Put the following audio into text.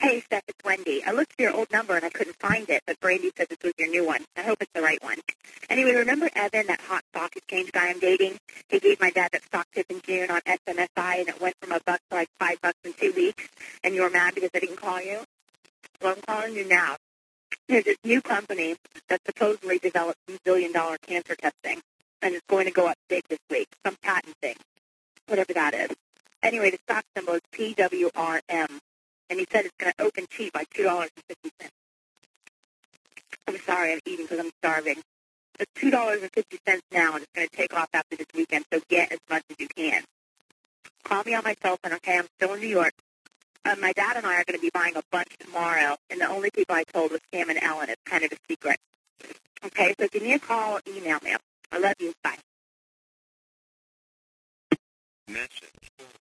Hey, Steph, it's Wendy. I looked for your old number and I couldn't find it, but Brandy said this was your new one. I hope it's the right one. Anyway, remember Evan, that hot stock exchange guy I'm dating? He gave my dad that stock tip in June on SMSI, and it went from $1 to like $5 in 2 weeks, and you were mad because I didn't call you? Well, I'm calling you now. There's this new company that supposedly developed some billion-dollar cancer testing, and it's going to go up big this week, some patent thing, whatever that is. Anyway, the stock symbol is PWRM. And he said it's going to open cheap by $2.50. I'm sorry, I'm eating because I'm starving. It's $2.50 now, and it's going to take off after this weekend, so get as much as you can. Call me on my cell phone, okay? I'm still in New York. My dad and I are going to be buying a bunch tomorrow, and the only people I told was Sam and Ellen. It's kind of a secret. Okay, so give me a call or email me. I love you. Bye. Message.